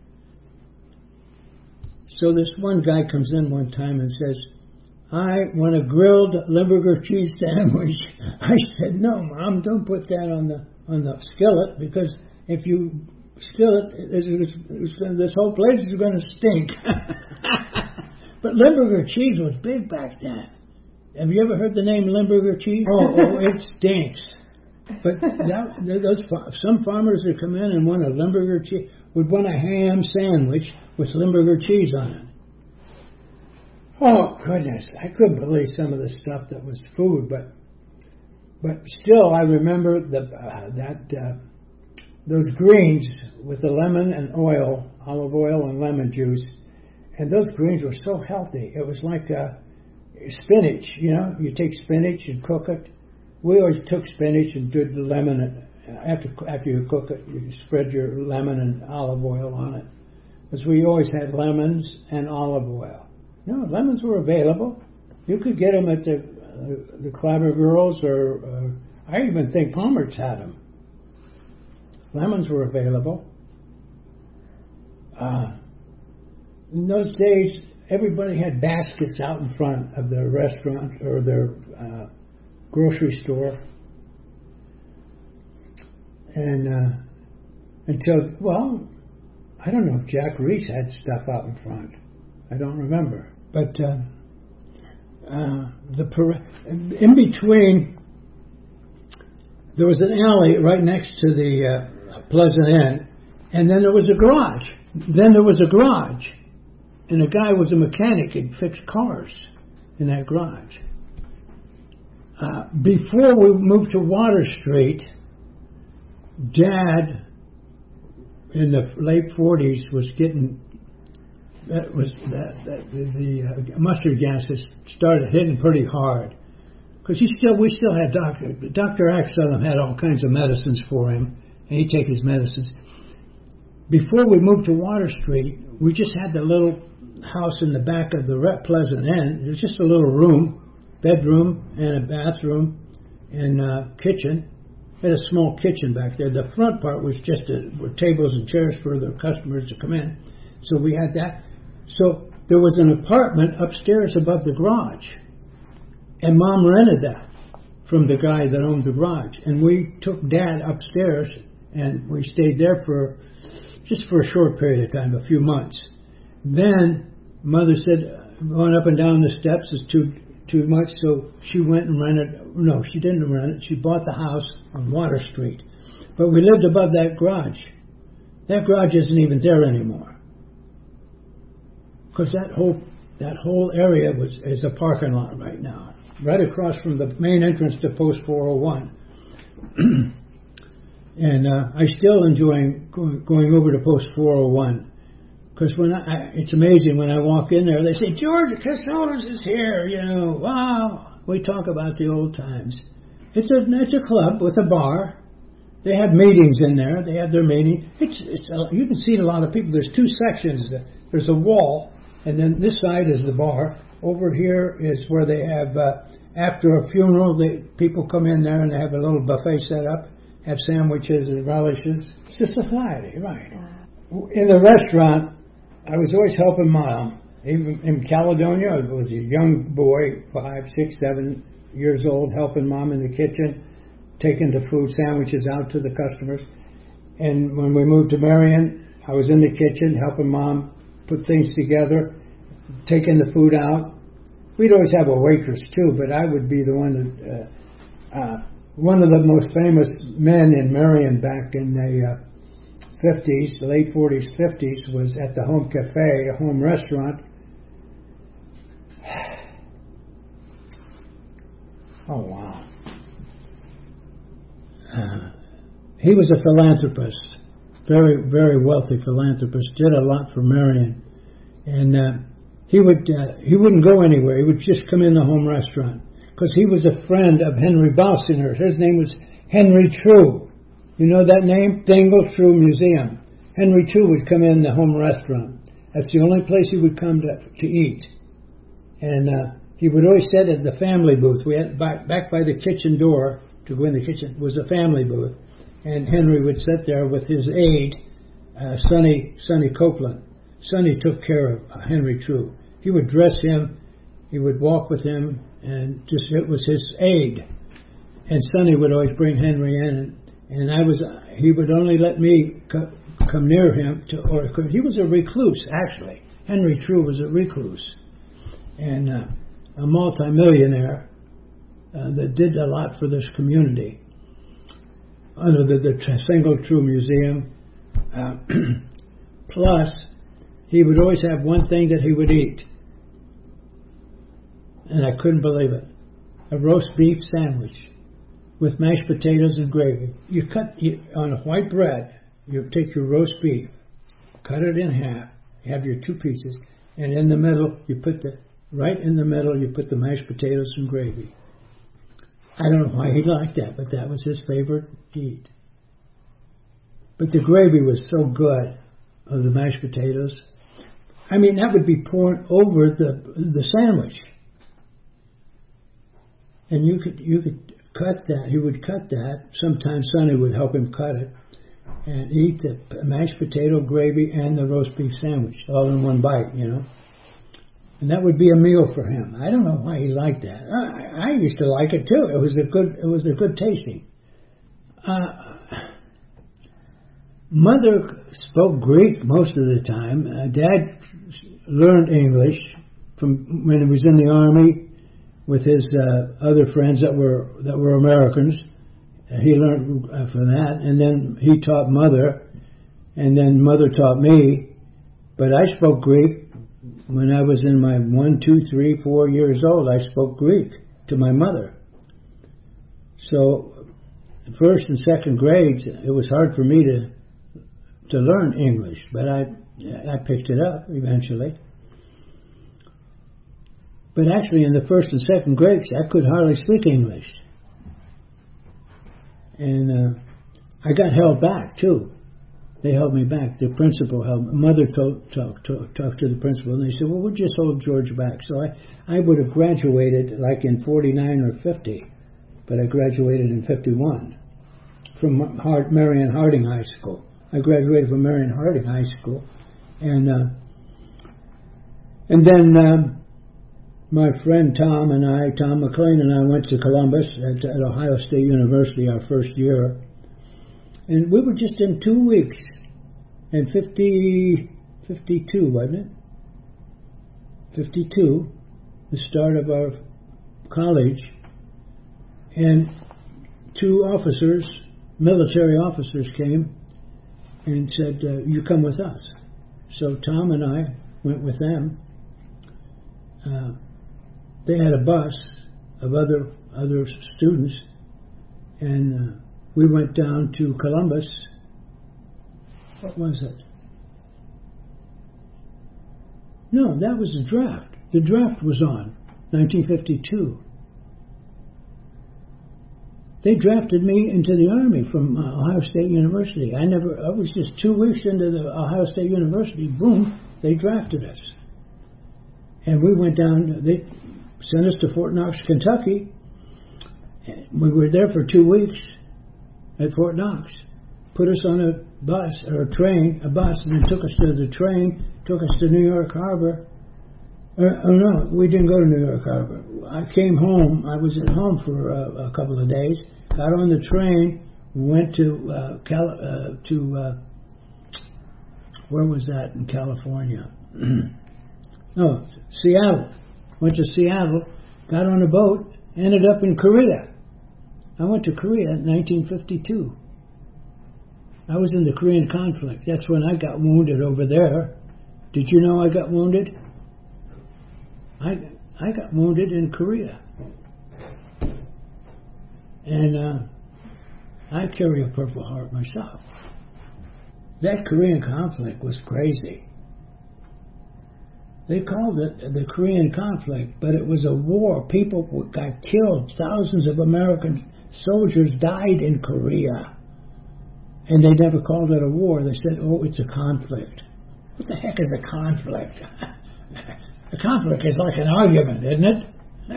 So this one guy comes in one time and says, I want a grilled Limburger cheese sandwich. I said, no, Mom, don't put that on the on the skillet, because if you still, it, it, it, it was, this whole place is going to stink. But Limburger cheese was big back then. Have you ever heard the name Limburger cheese? Oh, oh it stinks. But that, those some farmers would come in and want a Limburger cheese, would want a ham sandwich with Limburger cheese on it. Oh goodness, I couldn't believe some of the stuff that was food, but but still, I remember the uh, that uh, those greens with the lemon and oil, olive oil and lemon juice, and those greens were so healthy. It was like uh, spinach, you know. You take spinach and cook it. We always took spinach and did the lemon. After after you cook it, you spread your lemon and olive oil on it. Because we always had lemons and olive oil. No, lemons were available. You could get them at the uh, the Clabber Girls, or uh, I even think Palmer's had them. Lemons were available. Uh, in those days, everybody had baskets out in front of their restaurant or their uh, grocery store. And uh, until, well, I don't know if Jack Reese had stuff out in front. I don't remember. But uh, uh, the in between, there was an alley right next to the uh, Pleasant Inn, and then there was a garage. Then there was a garage, and a guy was a mechanic and fixed cars in that garage. Uh, before we moved to Water Street, Dad, in the late forties, was getting that was that, that the, the uh, mustard gases started hitting pretty hard, because he still we still had Doctor Doctor Axtell had all kinds of medicines for him, and he'd take his medicines. Before we moved to Water Street, we just had the little house in the back of the Pleasant Inn. It was just a little room, bedroom and a bathroom and a kitchen. Had a small kitchen back there. The front part was just a, were tables and chairs for the customers to come in. So we had that. So there was an apartment upstairs above the garage, and Mom rented that from the guy that owned the garage. And we took Dad upstairs, and we stayed there for just for a short period of time, a few months. Then Mother said going up and down the steps is too too much, so she went and rented. No, she didn't rent it. She bought the house on Water Street. But we lived above that garage. That garage isn't even there anymore, because that whole that whole area was is a parking lot right now, right across from the main entrance to Post four oh one. And uh, I still enjoy going, going over to Post four oh one, because when I, I, it's amazing when I walk in there, they say, George Casolas is here, you know, wow. We talk about the old times. It's a it's a club with a bar. They have meetings in there. They have their meeting. It's it's a, you can see a lot of people. There's two sections. There's a wall, and then this side is the bar. Over here is where they have, uh, after a funeral, they, people come in there and they have a little buffet set up, have sandwiches and relishes. It's a society, right. In the restaurant, I was always helping Mom. Even in Caledonia, I was a young boy, five, six, seven years old, helping Mom in the kitchen, taking the food sandwiches out to the customers. And when we moved to Marion, I was in the kitchen helping Mom put things together, taking the food out. We'd always have a waitress too, but I would be the one that, uh, uh, one of the most famous men in Marion back in the uh, fifties, the late forties, fifties, was at the Home Cafe, a home restaurant. Oh, wow. Uh, he was a philanthropist, very, very wealthy philanthropist, did a lot for Marion. And uh, he would uh, he wouldn't go anywhere. He would just come in the home restaurant, because he was a friend of Henry Balsinger. His name was Henry True. You know that name? Dingle True Museum. Henry True would come in the home restaurant. That's the only place he would come to, to eat. And uh, he would always sit at the family booth. We had back, back by the kitchen door, to go in the kitchen, was a family booth. And Henry would sit there with his aide, uh, Sonny, Sonny Copeland. Sonny took care of uh, Henry True. He would dress him, he would walk with him, and just it was his aide. And Sonny would always bring Henry in, and, and I was uh, he would only let me co- come near him to, or he was a recluse actually. Henry True was a recluse and uh, a multimillionaire uh, that did a lot for this community under the, the Single True Museum. Uh, plus, he would always have one thing that he would eat, and I couldn't believe it: a roast beef sandwich with mashed potatoes and gravy. You cut you, on a white bread. You take your roast beef, cut it in half, have your two pieces, and in the middle you put the right in the middle you put the mashed potatoes and gravy. I don't know why he liked that, but that was his favorite eat. But the gravy was so good of the mashed potatoes. I mean, that would be poured over the the sandwich, and you could you could cut that. He would cut that. Sometimes Sonny would help him cut it, and eat the mashed potato gravy and the roast beef sandwich all in one bite, you know. And that would be a meal for him. I don't know why he liked that. I, I used to like it too. It was a good. It was a good tasting. Uh, Mother spoke Greek most of the time. Uh, Dad learned English from when he was in the army with his uh, other friends that were that were Americans. Uh, he learned uh, from that, and then he taught Mother, and then Mother taught me. But I spoke Greek when I was in my one, two, three, four years old. I spoke Greek to my mother. So, first and second grades, it was hard for me to to learn English, but I I picked it up eventually. But actually, in the first and second grades, I could hardly speak English. And uh, I got held back, too. They held me back. The principal held me. Mother talked talk, talk, talk to the principal, and they said, well, we'll just hold George back. So I, I would have graduated like in forty-nine or fifty, but I graduated in fifty-one from Hart, Marion Harding High School. I graduated from Marion Harding High School. And, uh, and then... Um, My friend Tom and I, Tom McLean and I went to Columbus at, at Ohio State University our first year. And we were just in two weeks. In fifty, fifty-two, wasn't it? fifty-two, the start of our college. And two officers, military officers came and said, uh, you come with us. So Tom and I went with them. Uh, They had a bus of other other students, and uh, we went down to Columbus. What was it? No, that was the draft. The draft was on, nineteen fifty-two. They drafted me into the Army from uh, Ohio State University. I never. I was just two weeks into the Ohio State University. Boom! They drafted us, and we went down. They sent us to Fort Knox, Kentucky. We were there for two weeks at Fort Knox. Put us on a bus, or a train, a bus, and then took us to the train, took us to New York Harbor. Uh, oh, no, we didn't go to New York Harbor. I came home. I was at home for uh, a couple of days. Got on the train, went to, uh, Cal- uh, to uh, where was that in California? No, Seattle. Went to Seattle, got on a boat, ended up in Korea. I went to Korea in nineteen fifty-two. I was in the Korean conflict. That's when I got wounded over there. Did you know I got wounded? I I got wounded in Korea. And uh, I carry a Purple Heart myself. That Korean conflict was crazy. They called it the Korean conflict, but it was a war. People got killed. Thousands of American soldiers died in Korea. And they never called it a war. They said, oh, it's a conflict. What the heck is a conflict? A conflict is like an argument, isn't it?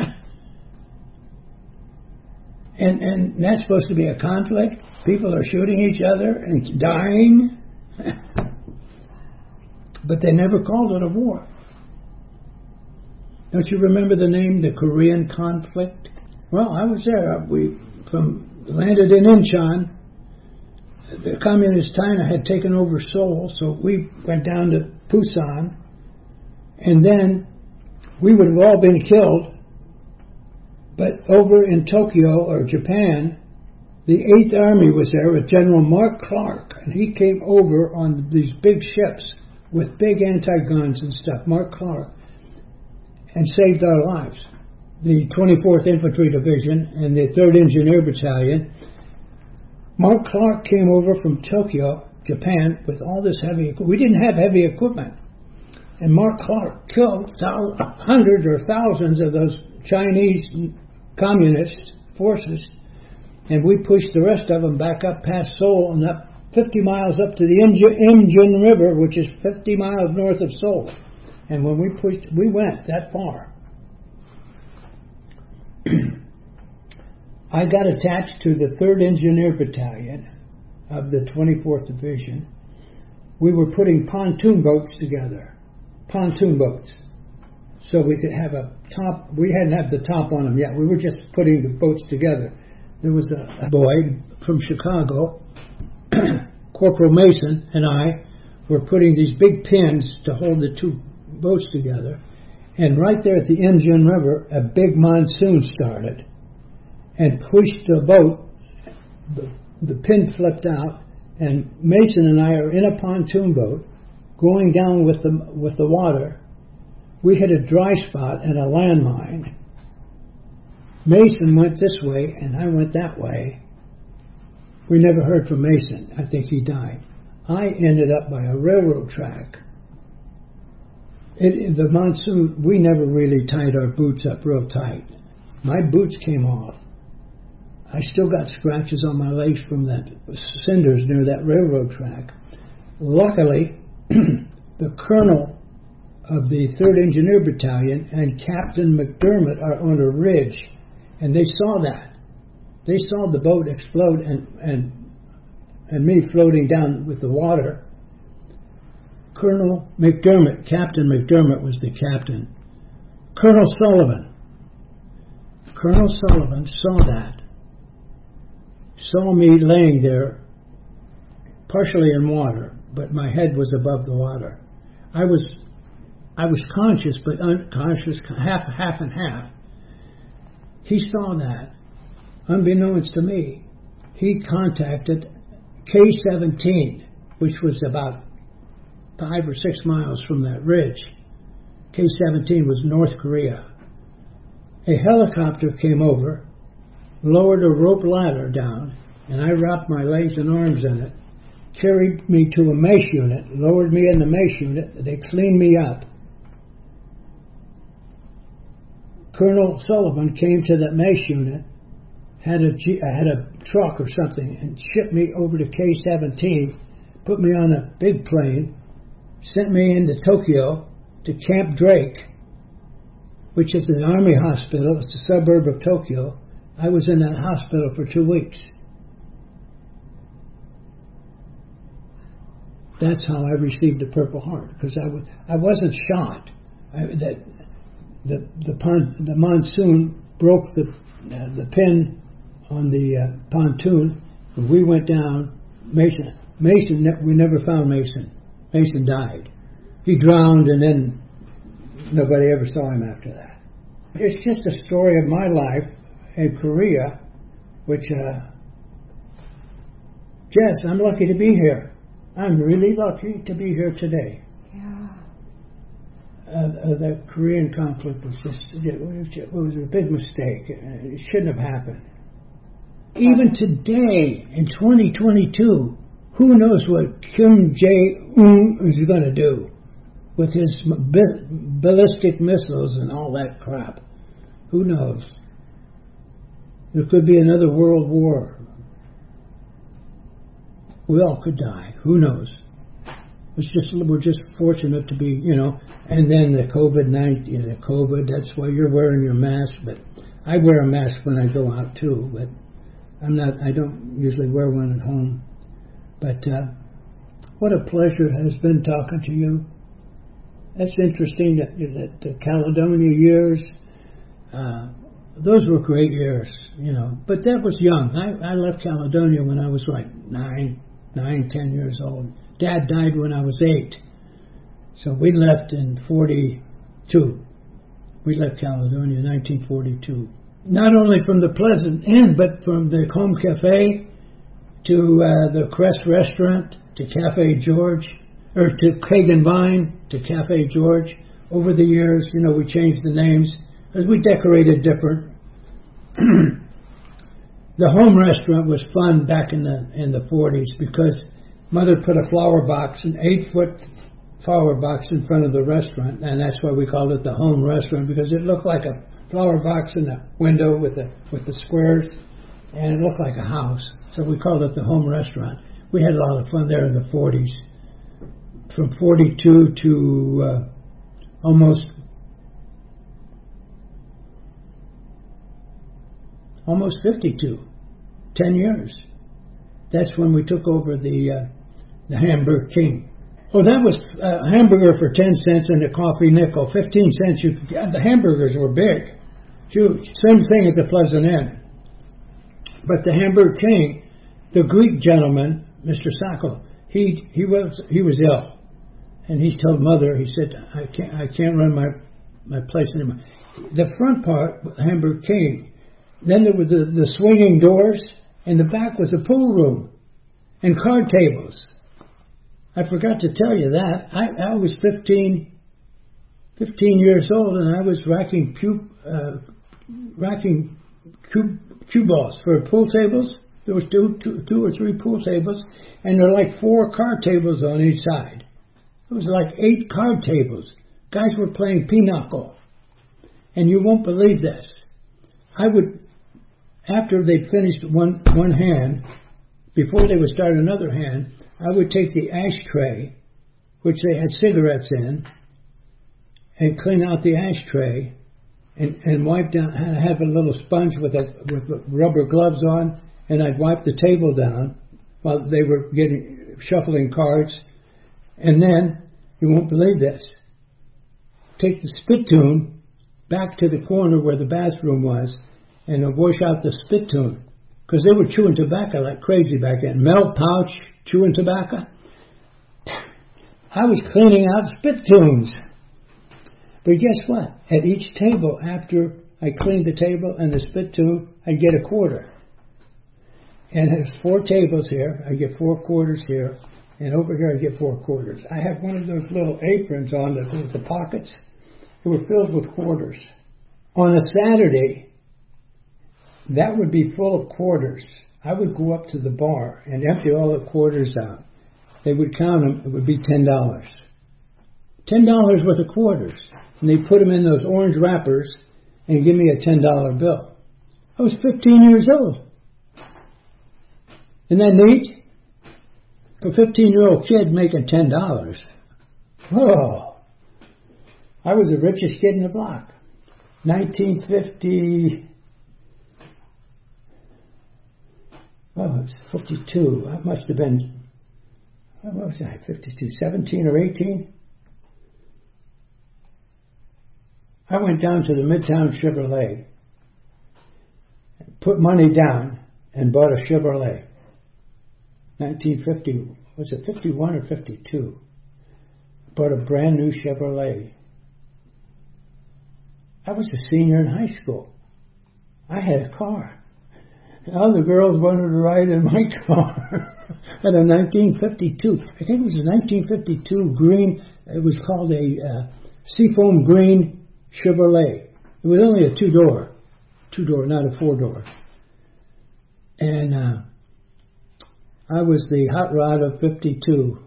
and, and that's supposed to be a conflict? People are shooting each other and dying? But they never called it a war. Don't you remember the name, the Korean conflict? Well, I was there. We from landed in Incheon. the communist China had taken over Seoul, so we went down to Busan, and then we would have all been killed. But over in Tokyo or Japan, the Eighth Army was there with General Mark Clark, and he came over on these big ships with big anti-guns and stuff, Mark Clark, and saved our lives. The twenty-fourth Infantry Division and the third Engineer Battalion. Mark Clark came over from Tokyo, Japan, with all this heavy equipment. We didn't have heavy equipment. And Mark Clark killed hundreds or thousands of those Chinese communist forces, and we pushed the rest of them back up past Seoul and up fifty miles up to the Imjin River, which is fifty miles north of Seoul. And when we pushed, we went that far. I got attached to the third Engineer Battalion of the twenty-fourth Division. We were putting pontoon boats together. Pontoon boats. So we could have a top. We hadn't had the top on them yet. We were just putting the boats together. There was a, a boy from Chicago, Corporal Mason, and I were putting these big pins to hold the two boats together. And right there at the Imjin River, a big monsoon started and pushed the boat. The, the pin flipped out, and Mason and I are in a pontoon boat going down with the with the water. We hit a dry spot and a landmine. Mason went this way, and I went that way. We never heard from Mason. I think he died. I ended up by a railroad track. It, the monsoon, we never really tied our boots up real tight. My boots came off. I still got scratches on my legs from that cinders near that railroad track. Luckily, the colonel of the third Engineer Battalion and Captain McDermott are on a ridge, and they saw that. They saw the boat explode and, and, and me floating down with the water. Colonel McDermott, Captain McDermott was the captain. Colonel Sullivan. Colonel Sullivan saw that. Saw me laying there, partially in water, but my head was above the water. I was I was conscious, but unconscious, half, half and half. He saw that. Unbeknownst to me, he contacted K seventeen, which was about five or six miles from that ridge. K seventeen was North Korea. A helicopter came over, lowered a rope ladder down, and I wrapped my legs and arms in it, carried me to a MACE unit, lowered me in the MACE unit. They cleaned me up. Colonel Sullivan came to that MACE unit, had a, G, had a truck or something, and shipped me over to K seventeen, put me on a big plane, sent me into Tokyo to Camp Drake, which is an army hospital. It's a suburb of Tokyo. I was in that hospital for two weeks. That's how I received the Purple Heart, because I, w- I wasn't shot. I, that the the, pon- the monsoon broke the uh, the pin on the uh, pontoon, and we went down. Mason, Mason, ne- we never found Mason. Mason died. He drowned, and then nobody ever saw him after that. It's just a story of my life in Korea, which, uh, Jess, I'm lucky to be here. I'm really lucky to be here today. Yeah. Uh, uh, the Korean conflict was just, it was, it was a big mistake. It shouldn't have happened. Even today, in twenty twenty-two, who knows what Kim Jong-un is going to do with his ballistic missiles and all that crap? Who knows? There could be another world war. We all could die. Who knows? It's just we're just fortunate to be, you know. And then the COVID nineteen, the COVID. That's why you're wearing your mask. But I wear a mask when I go out too. But I'm not. I don't usually wear one at home. But uh, what a pleasure it has been talking to you. That's interesting that, that the Caledonia years, uh, those were great years, you know. But that was young. I, I left Caledonia when I was like nine, nine, ten years old. Dad died when I was eight. So we left in forty-two. We left Caledonia in nineteen forty-two. Not only from the Pleasant Inn, but from the Home Cafe to uh, the Crest Restaurant, to Cafe George, or to Kagan Vine, to Cafe George. Over the years, you know, we changed the names as we decorated different. The home restaurant was fun back in the in the forties because Mother put a flower box, an eight-foot flower box in front of the restaurant, and that's why we called it the home restaurant, because it looked like a flower box in the window with the with the squares, and it looked like a house. So we called it the home restaurant. We had a lot of fun there in the forties. From forty-two to uh, almost almost fifty-two, ten years. That's when we took over the uh, the Hamburg King. Oh, that was a hamburger for ten cents and a coffee nickel. fifteen cents. You could, the hamburgers were big, huge. Same thing at the Pleasant Inn. But the Hamburg King, the Greek gentleman, Mister Sacco, he he was he was ill, and he told Mother, he said, I can't I can't run my my place anymore. The front part, Hamburg King. Then there were the, the swinging doors. In the back was a pool room and card tables. I forgot to tell you that. I, I was fifteen, fifteen years old, and I was racking cue, uh, racking cue, cue balls for pool tables. There was two, two, two or three pool tables, and there were like four card tables on each side. It was like eight card tables. Guys were playing pinochle. And you won't believe this. I would, after they finished one one hand, before they would start another hand, I would take the ashtray, which they had cigarettes in, and clean out the ashtray, and, and wipe down. I have a little sponge with a, with rubber gloves on, and I'd wipe the table down while they were getting shuffling cards. And then, you won't believe this, take the spittoon back to the corner where the bathroom was, and I'd wash out the spittoon. Because they were chewing tobacco like crazy back then. Melt pouch, chewing tobacco. I was cleaning out spittoons. But guess what? At each table, after I cleaned the table and the spittoon, I'd get a quarter. And there's four tables here. I get four quarters here. And over here I get four quarters. I have one of those little aprons on that with the pockets. They were filled with quarters. On a Saturday, that would be full of quarters. I would go up to the bar and empty all the quarters out. They would count them. It would be ten dollars. ten dollars worth of quarters. And they put them in those orange wrappers and give me a ten dollar bill. I was fifteen years old. Isn't that neat? A fifteen-year-old kid making ten dollars. Oh, I was the richest kid in the block. nineteen fifty... Oh, it's fifty-two. I must have been, what was I, fifty-two, seventeen or eighteen? I went down to the Midtown Chevrolet, put money down, and bought a Chevrolet. nineteen fifty, was it fifty-one or fifty-two? Bought a brand new Chevrolet. I was a senior in high school. I had a car. All the girls wanted to ride in my car. At a nineteen fifty-two, I think it was a nineteen fifty-two green, it was called a uh, Seafoam green Chevrolet. It was only a two-door, two-door, not a four-door. And uh, I was the hot rod of fifty-two.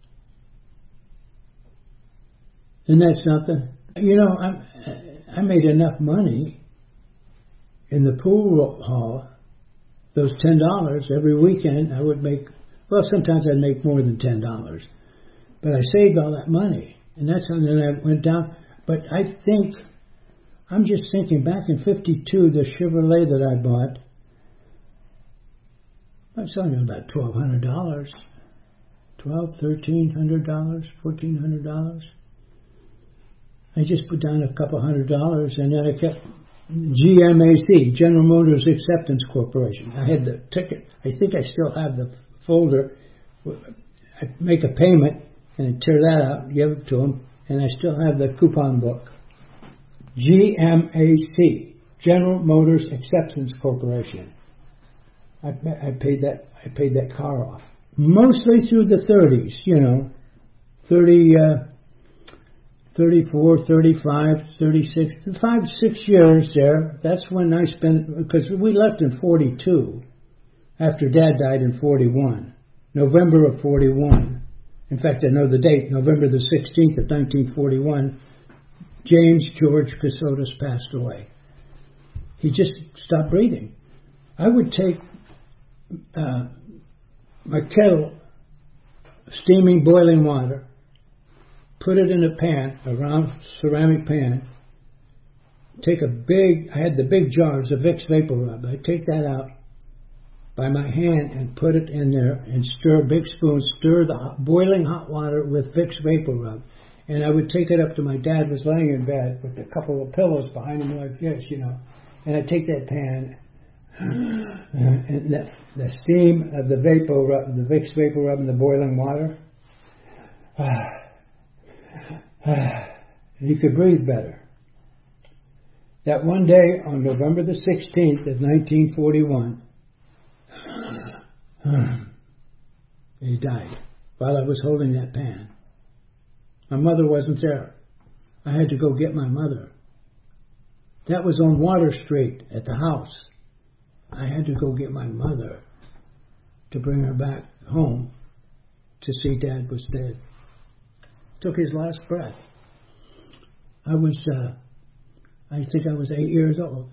Isn't that something? You know, I, I made enough money in the pool hall. Those ten dollars every weekend, I would make, well, sometimes I'd make more than ten dollars. But I saved all that money. And that's when I went down. But I think, I'm just thinking back in fifty-two, the Chevrolet that I bought, I was selling about twelve hundred dollars. twelve, thirteen hundred dollars, fourteen hundred dollars. I just put down a couple hundred dollars, and then I kept G M A C, General Motors Acceptance Corporation. I had the ticket. I think I still have the folder I'd make a payment and I'd tear that out, give it to them, and I still have the coupon book. G M A C, General Motors Acceptance Corporation. I, I paid that. I paid that car off mostly through the thirties. You know, thirty, uh, thirty-four, thirty-five, thirty-six, five, six years there. That's when I spent, because we left in forty-two after Dad died in forty-one, November of forty-one. In fact, I know the date, November the sixteenth of nineteen forty-one. James George Casotis passed away. He just stopped breathing. I would take uh, my kettle, steaming boiling water, put it in a pan, a round ceramic pan, take a big, I had the big jars of Vicks Vapor Rub. I'd take that out by my hand and put it in there and stir, big spoon, stir the hot, boiling hot water with Vicks Vapor Rub. And I would take it up to my dad, was laying in bed with a couple of pillows behind him like this, you know. And I'd take that pan and that, the steam of the vapor rub, the Vicks Vapor Rub and the boiling water, and you could breathe better. That one day on November the sixteenth of nineteen forty-one, he died while I was holding that pan. My mother wasn't there. I had to go get my mother. That was on Water Street at the house. I had to go get my mother to bring her back home to see Dad was dead. Took his last breath. I was, uh, I think I was eight years old.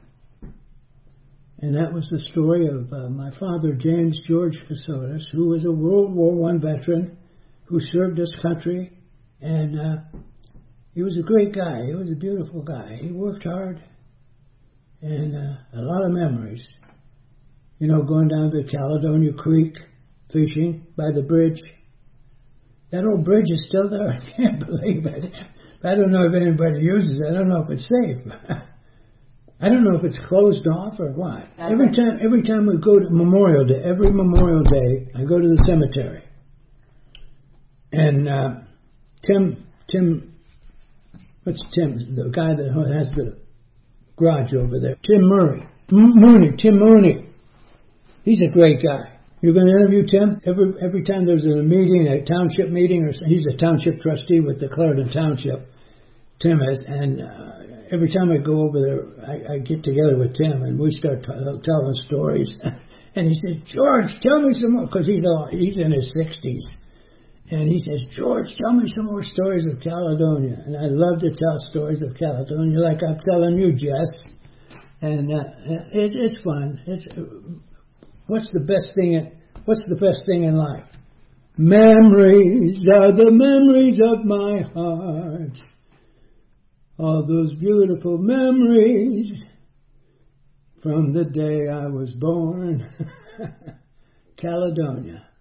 And that was the story of uh, my father, James George Casotis, who was a World War One veteran who served this country. And uh, he was a great guy. He was a beautiful guy. He worked hard. And uh, a lot of memories. You know, going down to Caledonia Creek, fishing by the bridge. That old bridge is still there. I can't believe it. I don't know if anybody uses it. I don't know if it's safe. I don't know if it's closed off or what. Every time, every time we go to Memorial Day, every Memorial Day, I go to the cemetery. And uh, Tim, Tim, what's Tim? The guy that has the garage over there. Tim Murray. M- Mooney. Tim Mooney. He's a great guy. You're going to interview Tim? Every every time there's a meeting, a township meeting, or he's a township trustee with the Clarendon Township, Tim is, and uh, every time I go over there, I, I get together with Tim, and we start t- telling stories. And he says, George, tell me some more, because he's, all, he's in his sixties. And he says, George, tell me some more stories of Caledonia. And I love to tell stories of Caledonia, like I'm telling you, Jess. And uh, it, it's fun. It's uh, what's the best thing? In, what's the best thing in life? Memories are the memories of my heart. All those beautiful memories from the day I was born. Caledonia.